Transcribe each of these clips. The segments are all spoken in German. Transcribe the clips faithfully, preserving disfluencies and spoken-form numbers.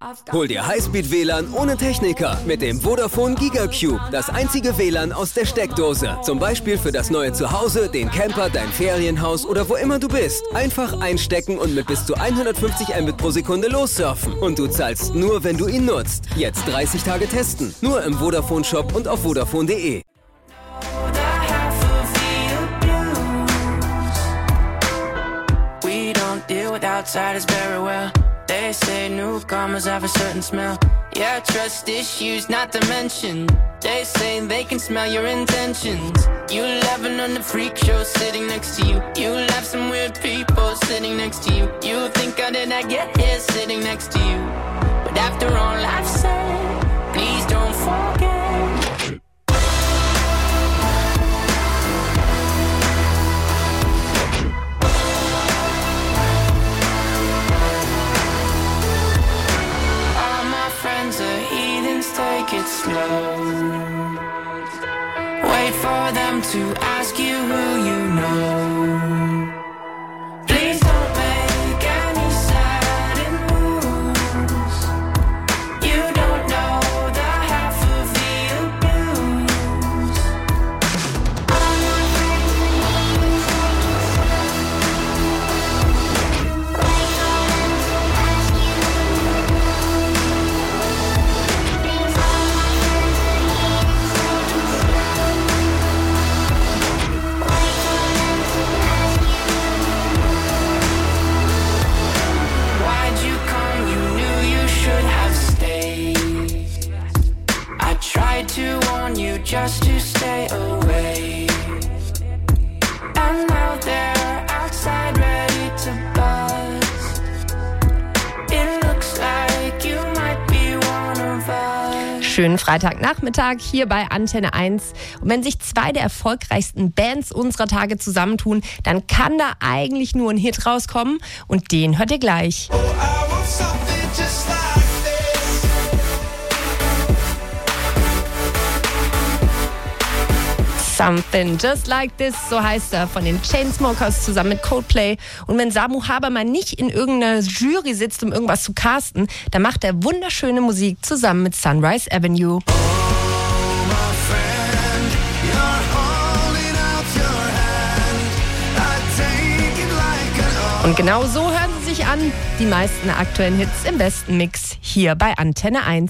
Hol dir Highspeed-W L A N ohne Techniker mit dem Vodafone GigaCube. Das einzige W L A N aus der Steckdose. Zum Beispiel für das neue Zuhause, den Camper, dein Ferienhaus oder wo immer du bist. Einfach einstecken und mit bis zu hundertfünfzig Mbit pro Sekunde lossurfen. Und du zahlst nur, wenn du ihn nutzt. Jetzt dreißig Tage testen. Nur im Vodafone-Shop und auf vodafone punkt de. Deal with outsiders very well. They say newcomers have a certain smell. Yeah, trust issues not to mention. They say they can smell your intentions. You laughing on the freak show sitting next to you. You laugh some weird people sitting next to you. You think how did I get here sitting next to you? But after all I've said, please don't forget. Take it slow. Wait for them to ask you who you know. Please don't make any sudden moves. You don't know the half of the abuse. All my friends wait for them to ask you who you to warn you just to stay away. And now they're outside ready to buzz. It looks like you might be one of us. Schönen Freitagnachmittag hier bei Antenne eins. Und wenn sich zwei der erfolgreichsten Bands unserer Tage zusammentun, dann kann da eigentlich nur ein Hit rauskommen. Und den hört ihr gleich. Oh, I want something just like Something Just Like This, so heißt er, von den Chainsmokers zusammen mit Coldplay. Und wenn Samu Habermann nicht in irgendeiner Jury sitzt, um irgendwas zu casten, dann macht er wunderschöne Musik zusammen mit Sunrise Avenue. Und genau so hören sie sich an, die meisten aktuellen Hits im besten Mix, hier bei Antenne eins.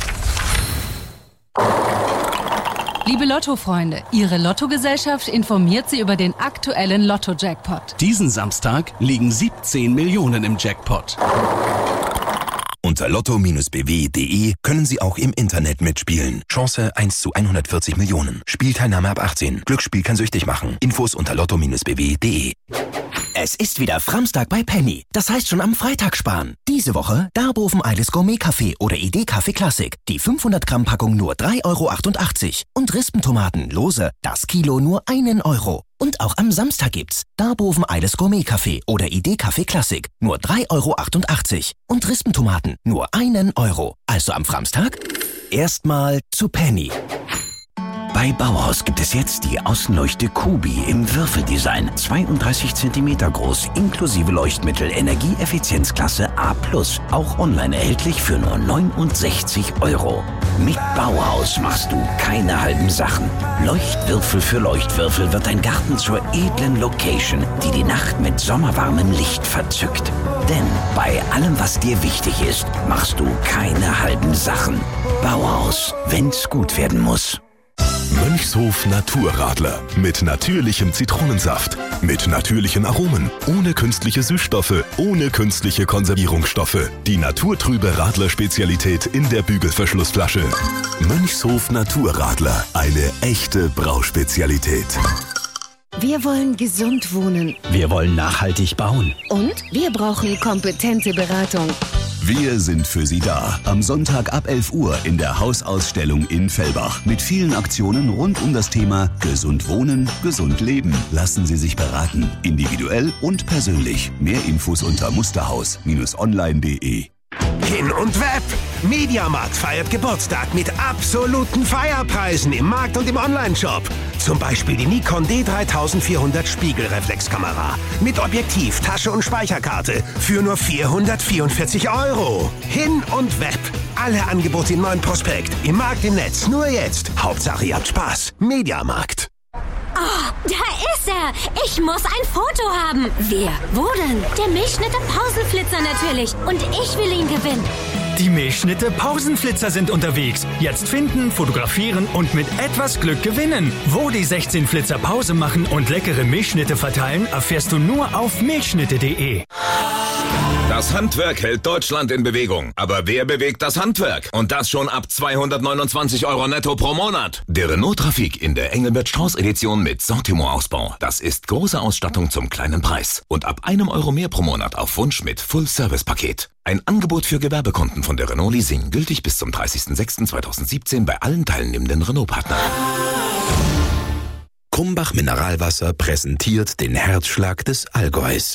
Liebe Lotto-Freunde, Ihre Lottogesellschaft informiert Sie über den aktuellen Lotto-Jackpot. Diesen Samstag liegen siebzehn Millionen im Jackpot. Unter lotto Bindestrich b w punkt de können Sie auch im Internet mitspielen. Chance eins zu hundertvierzig Millionen. Spielteilnahme ab achtzehn. Glücksspiel kann süchtig machen. Infos unter lotto Bindestrich b w punkt de. Es ist wieder Framstag bei Penny. Das heißt schon am Freitag sparen. Diese Woche Darboven Eiles Gourmet Kaffee oder Idee Kaffee Classic. Die fünfhundert Gramm Packung nur drei Euro achtundachtzig. Und Rispentomaten lose, das Kilo nur einen Euro. Und auch am Samstag gibt's Darboven Eiles Gourmet Kaffee oder Idee Kaffee Classic. Nur drei Euro achtundachtzig. Und Rispentomaten nur einen Euro. Also am Framstag erstmal zu Penny. Bei Bauhaus gibt es jetzt die Außenleuchte Kubi im Würfeldesign. zweiunddreißig Zentimeter groß, inklusive Leuchtmittel, Energieeffizienzklasse A plus. Auch online erhältlich für nur neunundsechzig Euro. Mit Bauhaus machst du keine halben Sachen. Leuchtwürfel für Leuchtwürfel wird dein Garten zur edlen Location, die die Nacht mit sommerwarmem Licht verzückt. Denn bei allem, was dir wichtig ist, machst du keine halben Sachen. Bauhaus, wenn's gut werden muss. Mönchshof Naturradler mit natürlichem Zitronensaft, mit natürlichen Aromen, ohne künstliche Süßstoffe, ohne künstliche Konservierungsstoffe. Die naturtrübe Radler-Spezialität in der Bügelverschlussflasche. Mönchshof Naturradler, eine echte Brauspezialität. Wir wollen gesund wohnen. Wir wollen nachhaltig bauen. Und wir brauchen kompetente Beratung. Wir sind für Sie da. Am Sonntag ab elf Uhr in der Hausausstellung in Fellbach. Mit vielen Aktionen rund um das Thema Gesund wohnen, gesund leben. Lassen Sie sich beraten. Individuell und persönlich. Mehr Infos unter musterhaus Bindestrich online punkt de. Hin und Web. Mediamarkt feiert Geburtstag mit absoluten Feierpreisen im Markt und im Onlineshop. Zum Beispiel die Nikon D dreitausendvierhundert Spiegelreflexkamera mit Objektiv, Tasche und Speicherkarte für nur vierhundertvierundvierzig Euro. Hin und Web. Alle Angebote im neuen Prospekt. Im Markt, im Netz. Nur jetzt. Hauptsache ihr habt Spaß. Mediamarkt. Oh, da ist er. Ich muss ein Foto haben. Wer? Wo denn? Der Milchschnitte Pausenflitzer natürlich. Und ich will ihn gewinnen. Die Milchschnitte Pausenflitzer sind unterwegs. Jetzt finden, fotografieren und mit etwas Glück gewinnen. Wo die sechzehn Flitzer Pause machen und leckere Milchschnitte verteilen, erfährst du nur auf milchschnitte punkt de. Das Handwerk hält Deutschland in Bewegung. Aber wer bewegt das Handwerk? Und das schon ab zweihundertneunundzwanzig Euro netto pro Monat. Der Renault Trafik in der Engelbert Strauß Edition mit Sortiment-Ausbau. Das ist große Ausstattung zum kleinen Preis. Und ab einem Euro mehr pro Monat auf Wunsch mit Full-Service-Paket. Ein Angebot für Gewerbekunden von der Renault Leasing. Gültig bis zum dreißigsten sechsten zweitausendsiebzehn bei allen teilnehmenden Renault-Partnern. Krumbach Mineralwasser präsentiert den Herzschlag des Allgäus.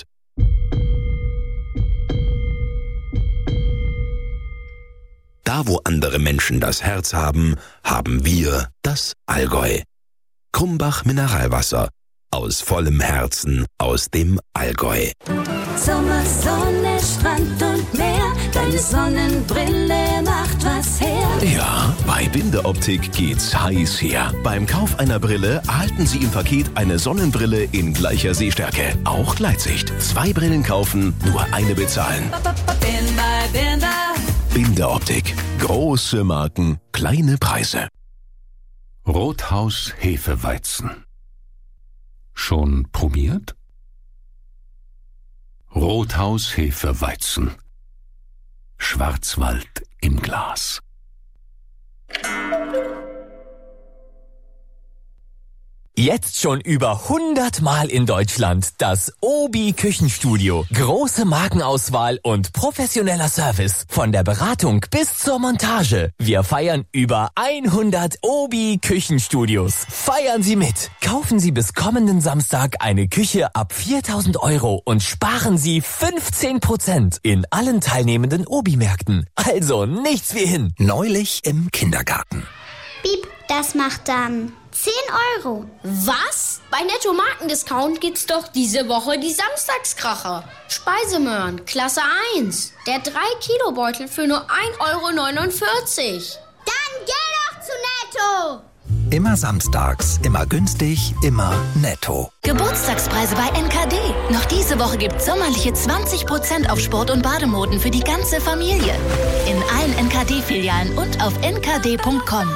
Da, wo andere Menschen das Herz haben, haben wir das Allgäu. Krumbach Mineralwasser. Aus vollem Herzen, aus dem Allgäu. Sommer, Sonne, Strand und Meer. Deine Sonnenbrille macht was her. Ja, bei Bindeoptik geht's heiß her. Beim Kauf einer Brille erhalten Sie im Paket eine Sonnenbrille in gleicher Sehstärke. Auch Gleitsicht. Zwei Brillen kaufen, nur eine bezahlen. Bindeoptik. Große Marken, kleine Preise. Rothaus Hefeweizen. Schon probiert? Rothaus Hefeweizen. Schwarzwald im Glas. Jetzt schon über hundert Mal in Deutschland das Obi Küchenstudio. Große Markenauswahl und professioneller Service. Von der Beratung bis zur Montage. Wir feiern über hundert Obi Küchenstudios. Feiern Sie mit. Kaufen Sie bis kommenden Samstag eine Küche ab viertausend Euro und sparen Sie fünfzehn Prozent in allen teilnehmenden Obi-Märkten. Also nichts wie hin. Neulich im Kindergarten. Piep, das macht dann zehn Euro. Was? Bei Netto Markendiscount gibt's doch diese Woche die Samstagskracher. Speisemöhren, Klasse eins. Der drei Kilo Beutel für nur ein Euro neunundvierzig. Dann geh doch zu Netto. Immer samstags, immer günstig, immer Netto. Geburtstagspreise bei N K D. Noch diese Woche gibt's sommerliche zwanzig Prozent auf Sport- und Bademoden für die ganze Familie. In allen N K D-Filialen und auf n k d punkt com.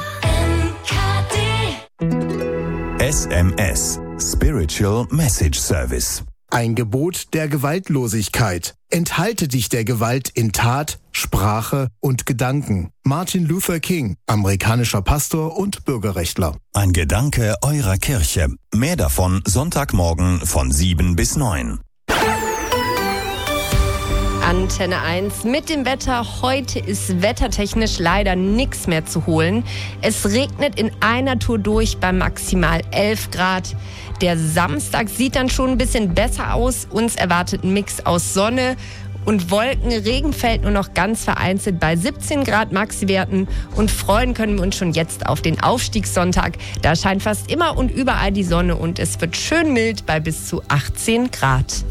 S M S Spiritual Message Service. Ein Gebot der Gewaltlosigkeit. Enthalte dich der Gewalt in Tat, Sprache und Gedanken. Martin Luther King, amerikanischer Pastor und Bürgerrechtler. Ein Gedanke eurer Kirche. Mehr davon Sonntagmorgen von sieben bis neun. Antenne eins mit dem Wetter. Heute ist wettertechnisch leider nichts mehr zu holen. Es regnet in einer Tour durch bei maximal elf Grad. Der Samstag sieht dann schon ein bisschen besser aus. Uns erwartet ein Mix aus Sonne und Wolken. Regen fällt nur noch ganz vereinzelt bei siebzehn Grad Maxiwerten. Und freuen können wir uns schon jetzt auf den Aufstiegssonntag. Da scheint fast immer und überall die Sonne und es wird schön mild bei bis zu achtzehn Grad.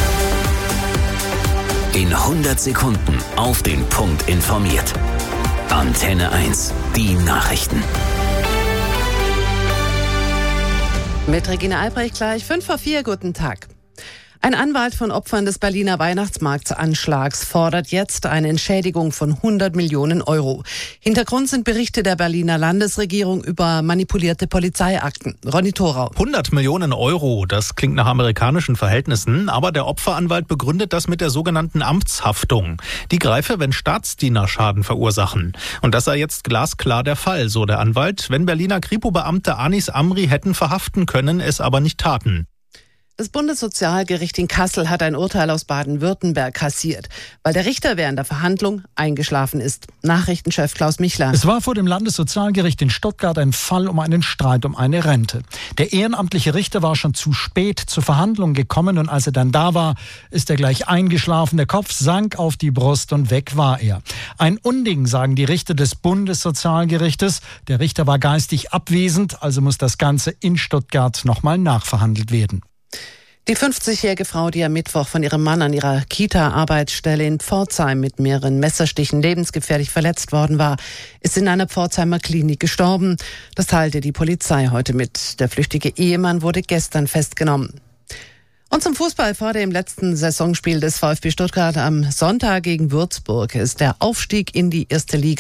In hundert Sekunden auf den Punkt informiert. Antenne eins, die Nachrichten. Mit Regina Albrecht gleich fünf vor vier, guten Tag. Ein Anwalt von Opfern des Berliner Weihnachtsmarktsanschlags fordert jetzt eine Entschädigung von hundert Millionen Euro. Hintergrund sind Berichte der Berliner Landesregierung über manipulierte Polizeiakten. Ronny Thorau. hundert Millionen Euro, das klingt nach amerikanischen Verhältnissen, aber der Opferanwalt begründet das mit der sogenannten Amtshaftung. Die greife, wenn Staatsdiener Schaden verursachen. Und das sei jetzt glasklar der Fall, so der Anwalt, wenn Berliner Kripo-Beamte Anis Amri hätten verhaften können, es aber nicht taten. Das Bundessozialgericht in Kassel hat ein Urteil aus Baden-Württemberg kassiert, weil der Richter während der Verhandlung eingeschlafen ist. Nachrichtenchef Klaus Michler. Es war vor dem Landessozialgericht in Stuttgart ein Fall um einen Streit um eine Rente. Der ehrenamtliche Richter war schon zu spät zur Verhandlung gekommen und als er dann da war, ist er gleich eingeschlafen. Der Kopf sank auf die Brust und weg war er. Ein Unding, sagen die Richter des Bundessozialgerichtes. Der Richter war geistig abwesend, also muss das Ganze in Stuttgart nochmal nachverhandelt werden. Die fünfzigjährige Frau, die am Mittwoch von ihrem Mann an ihrer Kita-Arbeitsstelle in Pforzheim mit mehreren Messerstichen lebensgefährlich verletzt worden war, ist in einer Pforzheimer Klinik gestorben. Das teilte die Polizei heute mit. Der flüchtige Ehemann wurde gestern festgenommen. Und zum Fußball vor dem letzten Saisonspiel des VfB Stuttgart am Sonntag gegen Würzburg ist der Aufstieg in die erste Liga